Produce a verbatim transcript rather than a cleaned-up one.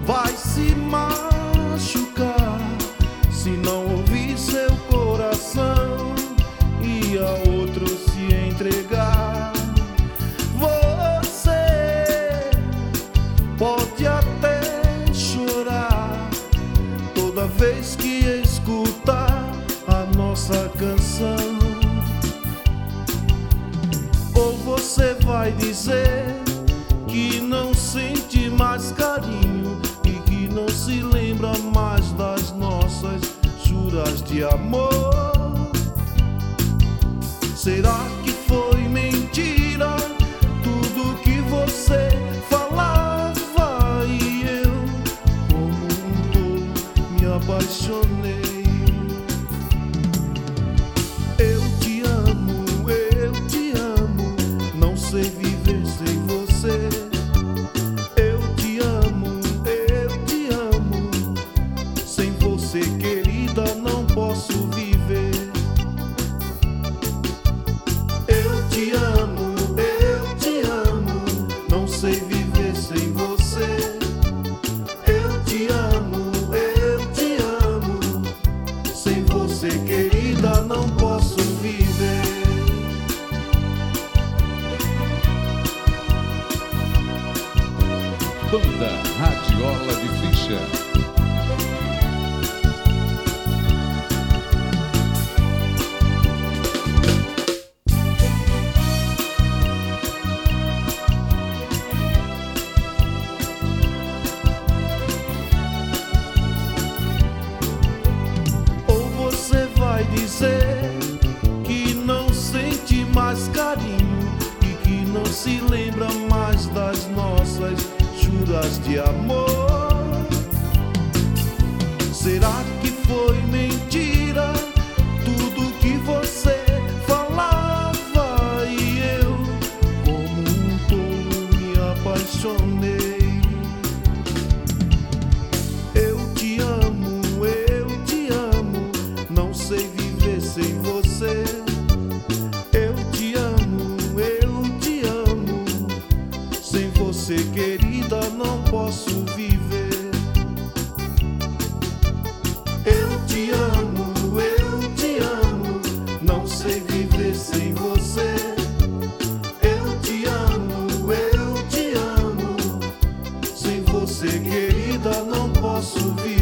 vai se machucar se não ouvir seu coração e a outro se entregar. Você pode até chorar toda vez que escutar a nossa canção. Ou você vai dizer que não sente mais carinho e que não se lembra mais das nossas juras de amor. Será que foi mentira tudo que você falava e eu, como um tolo, me apaixonei? Eu te amo, eu te amo, não sei viver sem você. Eu te amo, eu te amo, sem você, querida, não posso viver. Eu te amo, eu te amo, não sei viver sem você. Eu te amo, eu te amo, sem você, querida, não posso viver. Banda Radiola de Ficha. Ou você vai dizer que não sente mais carinho e que não se lembra mais das nossas juras de amor. Será que foi mentira tudo que você falava e eu, como um tolo, me apaixonei? Eu te amo, eu te amo, não sei viver sem você. Eu te amo, eu te amo, sem você, querida, não posso viver. Eu te amo, eu te amo, não sei viver sem você. Eu te amo, eu te amo, sem você, querida, não posso viver.